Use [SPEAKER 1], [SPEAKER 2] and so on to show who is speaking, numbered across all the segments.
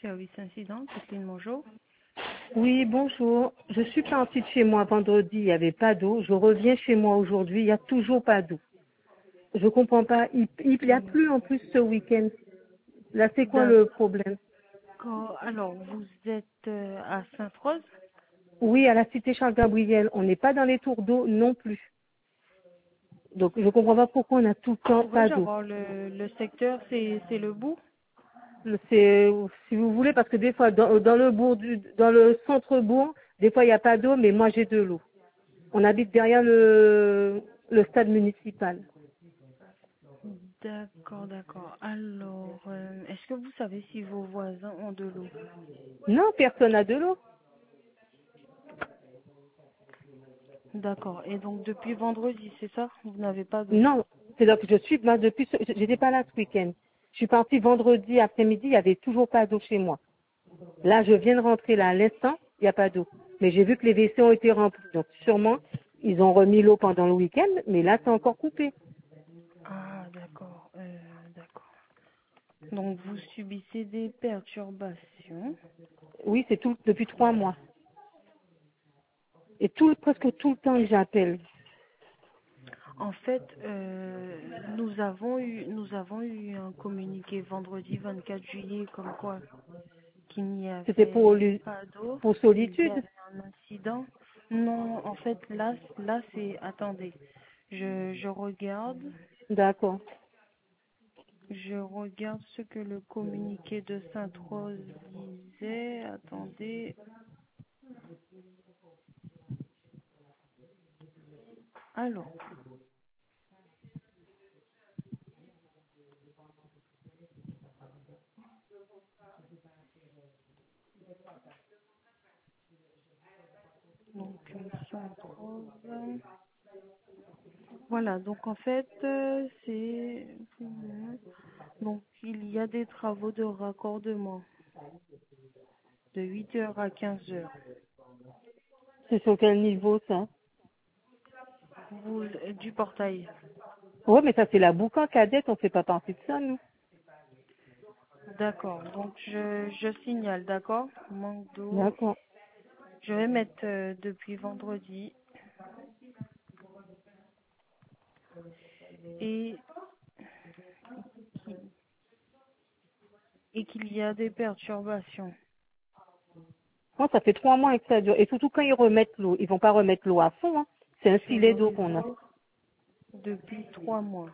[SPEAKER 1] service incident, Kathleen, bonjour.
[SPEAKER 2] Oui, bonjour. Je suis partie de chez moi vendredi, il n'y avait pas d'eau. Je reviens chez moi aujourd'hui, il n'y a toujours pas d'eau. Je comprends pas. Il y a plu en plus ce week-end. Là, c'est quoi le problème?
[SPEAKER 1] D'accord. Alors, vous êtes à Sainte-Rose?
[SPEAKER 2] Oui, à la cité Charles-Gabriel. On n'est pas dans les tours d'eau non plus. Donc, je comprends pas pourquoi on a tout le temps pas
[SPEAKER 1] Pourrais-je
[SPEAKER 2] d'eau.
[SPEAKER 1] avoir le secteur, c'est le bout?
[SPEAKER 2] C'est, si vous voulez, parce que des fois, dans le bourg dans le centre-bourg, des fois, il n'y a pas d'eau, mais moi, j'ai de l'eau. On habite derrière le stade municipal.
[SPEAKER 1] D'accord, d'accord. Alors, est-ce que vous savez si vos voisins ont de l'eau?
[SPEAKER 2] Non, personne n'a de l'eau.
[SPEAKER 1] D'accord. Et donc, depuis vendredi, c'est ça? Vous n'avez pas d'eau?
[SPEAKER 2] Non, c'est donc je suis moi depuis j'étais pas là ce week-end. Je suis partie vendredi après-midi, il y avait toujours pas d'eau chez moi. Là, je viens de rentrer là à l'instant, il n'y a pas d'eau. Mais j'ai vu que les WC ont été remplis. Donc sûrement, ils ont remis l'eau pendant le week-end, mais là c'est encore coupé.
[SPEAKER 1] Ah, d'accord, d'accord. Donc, vous subissez des perturbations.
[SPEAKER 2] Oui, c'est tout depuis 3 mois. Et presque tout le temps que j'appelle.
[SPEAKER 1] En fait, nous avons eu un communiqué vendredi 24 juillet comme quoi qu'il n'y
[SPEAKER 2] C'était
[SPEAKER 1] avait pas d'eau,
[SPEAKER 2] pour
[SPEAKER 1] qu'il y
[SPEAKER 2] solitude.
[SPEAKER 1] avait un incident. Non, en fait, là c'est... Attendez, je regarde,
[SPEAKER 2] D'accord.
[SPEAKER 1] je regarde ce que le communiqué de Sainte-Rose disait. Attendez. Alors, donc Sainte-Rose... Voilà, donc en fait, c'est... Donc il y a des travaux de raccordement de 8 heures à 15 heures.
[SPEAKER 2] C'est sur quel niveau ça?
[SPEAKER 1] Du portail.
[SPEAKER 2] Oui, mais ça c'est la boucan cadette, on fait pas partie de ça, nous.
[SPEAKER 1] D'accord, donc je signale, d'accord? Manque d'eau.
[SPEAKER 2] D'accord.
[SPEAKER 1] Je vais mettre depuis vendredi et, et qu'il y a des perturbations.
[SPEAKER 2] Non, ça fait 3 mois que ça dure. Et surtout quand ils remettent l'eau, ils vont pas remettre l'eau à fond, hein. C'est un
[SPEAKER 1] Sur
[SPEAKER 2] filet
[SPEAKER 1] le
[SPEAKER 2] d'eau qu'on a.
[SPEAKER 1] réseau depuis 3 mois.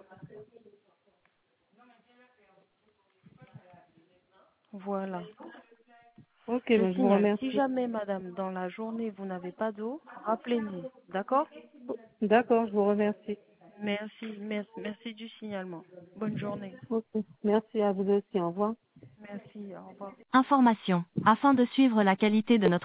[SPEAKER 1] Voilà.
[SPEAKER 2] Ok,
[SPEAKER 1] Je
[SPEAKER 2] ben, je vous
[SPEAKER 1] signale. Si
[SPEAKER 2] remercie.
[SPEAKER 1] jamais, madame, dans la journée, vous n'avez pas d'eau, rappelez-nous. D'accord?
[SPEAKER 2] D'accord, je vous remercie.
[SPEAKER 1] Merci, merci du signalement. Bonne journée.
[SPEAKER 2] Ok. Merci à vous aussi. Au revoir.
[SPEAKER 1] Merci, au revoir.
[SPEAKER 3] Information. Afin de suivre la qualité de notre